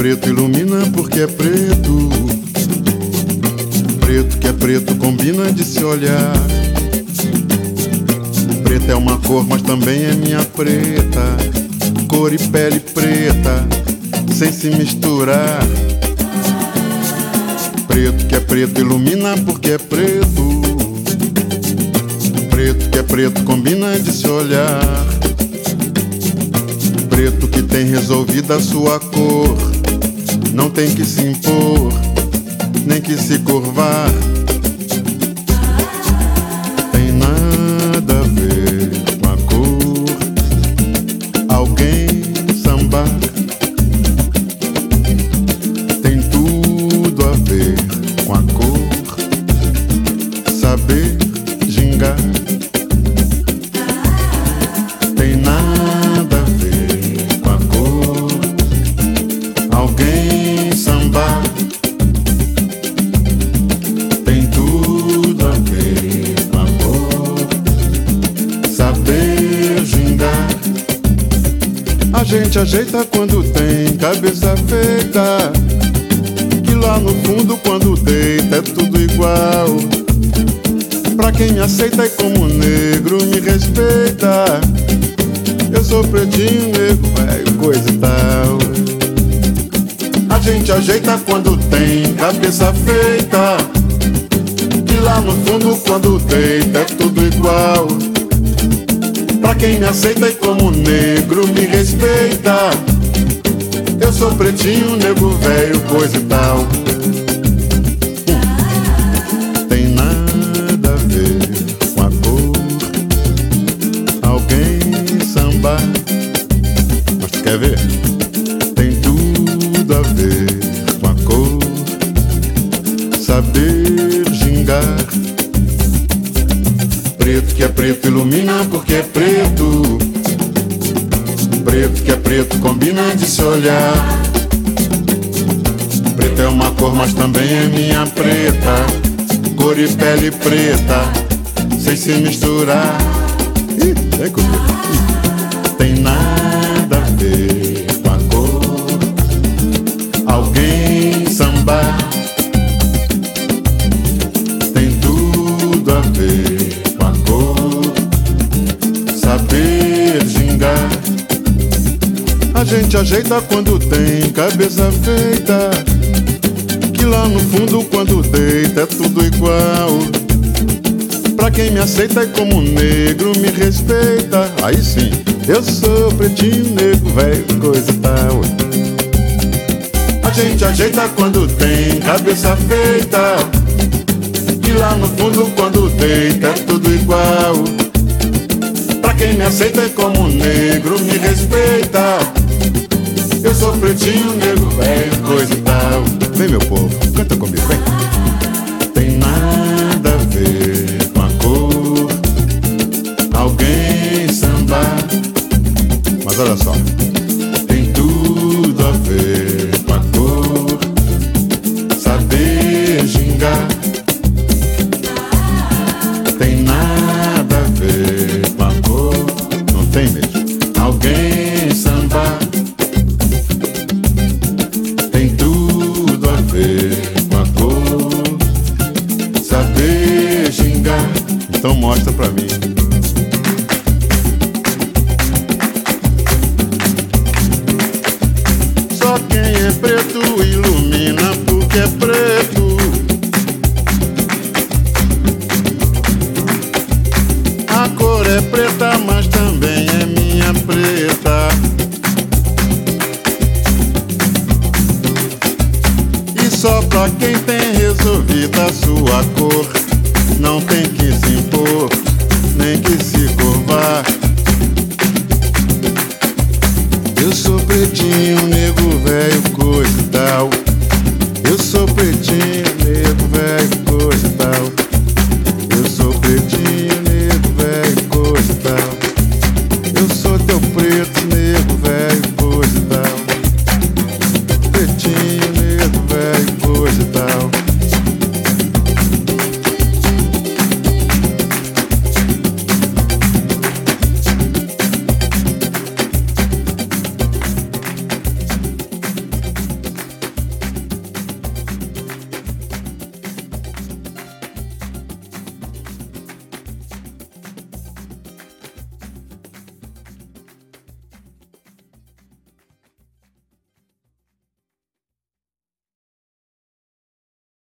preto ilumina porque é preto. Preto que é preto combina de se olhar. Preta é uma cor, mas também é minha preta. Cor e pele preta, sem se misturar. Preto que é preto ilumina porque é preto. Preto que é preto combina de se olhar. Preto que tem resolvida a sua cor, não tem que se impor, nem que se curvar. Tem nada a ver com a cor. Alguém sambar tem tudo a ver com a cor. Saber gingar tem nada a ver com a cor. Alguém sambar tem tudo a ver com a cor. Saber gingar. A gente ajeita quando tem cabeça feita, que lá no fundo quando deita é tudo igual. Pra quem me aceita e como negro me respeita, eu sou pretinho, negro, velho, coisa e tal. A gente ajeita quando tem cabeça feita, que lá no fundo quando deita é tudo igual. Pra quem me aceita e como negro me respeita, eu sou pretinho, negro, velho, coisa e tal. Tem nada a ver com a cor. Alguém sambar, mas tu quer ver? Tem tudo a ver com a cor. Saber gingar. Preto que é preto ilumina porque é preto. Preto que é preto combina de se olhar. Preto é uma cor, mas também é minha preta. Cor e pele preta, sem se misturar. Ih, vem comigo. Tem nada a ver com a cor. Alguém sambar tem tudo a ver com a cor. Saber gingar. A gente ajeita quando tem cabeça feita, que lá no fundo quando deita é tudo igual. Pra quem me aceita e como negro me respeita, aí sim, eu sou pretinho, negro, velho, coisa e tal. A gente ajeita quando tem cabeça feita, que lá no fundo quando deita é tudo igual. Pra quem me aceita e como negro me respeita, eu sou pretinho, negro, velho, coisa e tal. Vem, meu povo, canta comigo, vem. Tem nada a ver com a cor. Alguém sambar, mas olha só, tem tudo a ver com a cor. Saber gingar. Tem nada a ver com a cor. Não tem mesmo. Alguém sambar tem tudo a ver com a cor. Saber gingar. Então mostra pra mim. Só quem é preto ilumina porque é preto. A cor é preta, mas também é minha preta. Só pra quem tem resolvida a sua cor, não tem que se impor, nem que se curvar. Eu sou pretinho, nego, velho, coisa e tal. Eu sou pretinho, nego, velho, coisa e tal.